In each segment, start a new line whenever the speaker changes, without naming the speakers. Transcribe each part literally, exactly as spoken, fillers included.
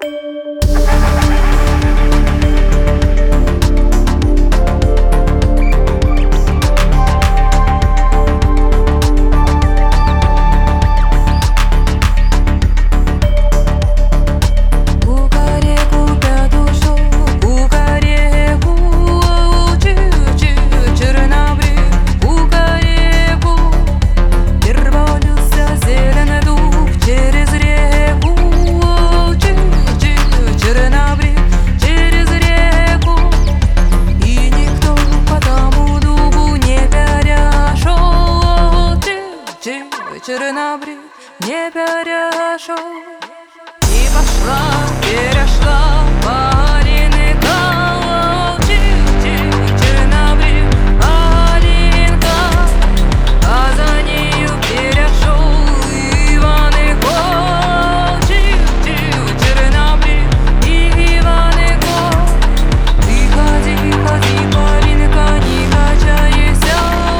Вечер на брик не перешел, и пошла, перешла Полины колочи. Вечер на брик Полинка, а за нею перешел Иван и Кочи. Вечер на брик Иван и Кочи. Ты ходи, ходи, Полинка, не качайся.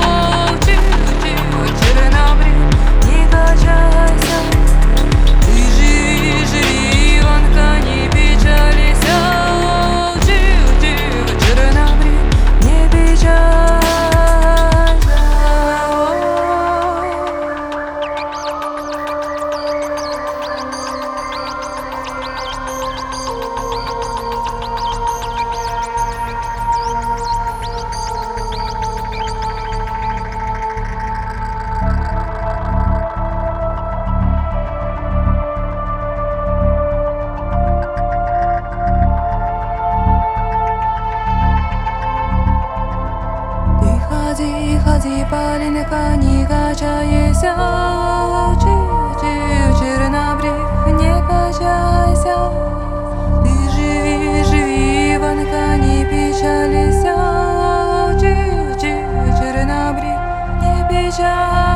Вечер на брик не качайся, ты живи, живи, Иванка, не печалися. Вечер на брик не печалься. Ходи, ходи, Полинка, не качайся. Вечер на брик не качайся, ты живи, живи, Иванка, не печалися. Вечер на брик не печалься.